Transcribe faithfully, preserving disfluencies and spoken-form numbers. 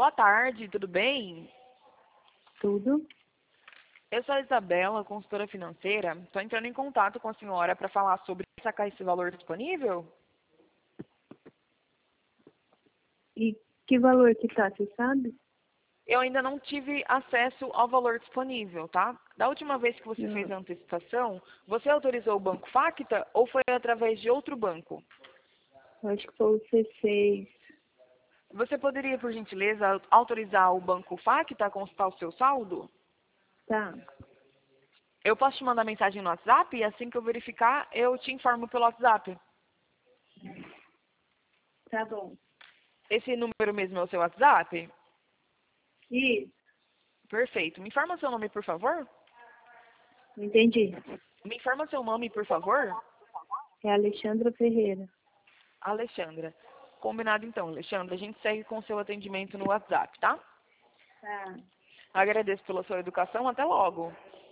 Boa tarde, tudo bem? Tudo? Eu sou a Isabela, consultora financeira. Estou entrando em contato com a senhora para falar sobre sacar esse valor disponível. E que valor que tá, você sabe? Eu ainda não tive acesso ao valor disponível, tá? Da última vez que você Não. fez a antecipação, você autorizou o Banco Facta ou foi através de outro banco? Eu acho que foi o C seis. Você poderia, por gentileza, autorizar o Banco Facta a consultar o seu saldo? Tá, Eu posso te mandar mensagem no WhatsApp e assim que eu verificar, eu te informo pelo WhatsApp. tá bom. Esse número mesmo é o seu WhatsApp? Isso, Perfeito. Me informa seu nome, por favor? não entendi. Me informa seu nome, por favor? É Alexandra Ferreira. Alexandra. Combinado então, Alexandra. A gente segue com o seu atendimento no WhatsApp, tá? Tá. Agradeço pela sua educação. Até logo.